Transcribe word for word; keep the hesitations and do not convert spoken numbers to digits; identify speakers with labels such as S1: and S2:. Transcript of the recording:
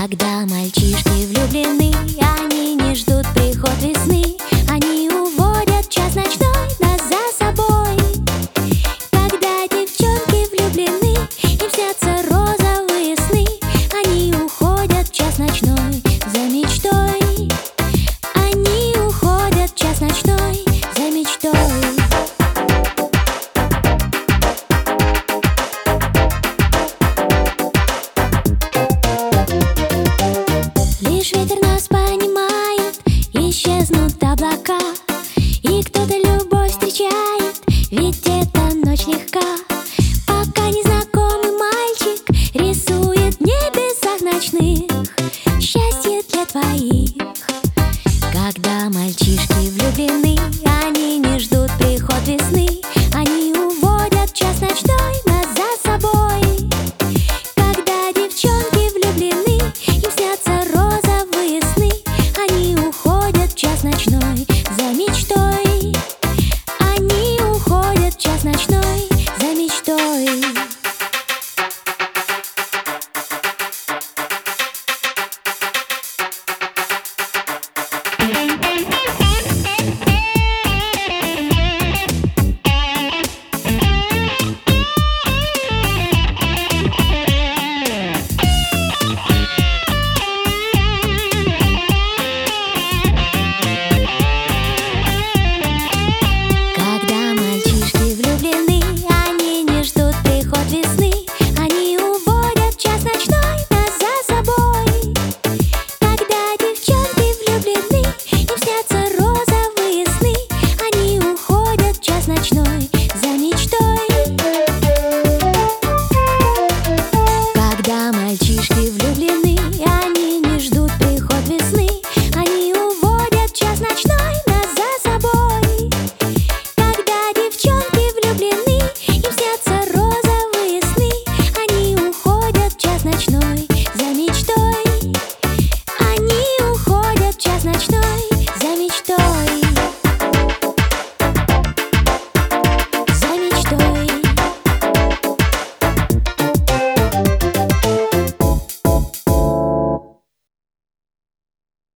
S1: Когда мальчишки влюблены, они не ждут приход весны, они уводят час ночной нас за собой. Когда девчонки влюблены, им снятся розовые сны, они уходят в час ночной за мечтой. Они уходят в час ночной за мечтой. Лишь ветер на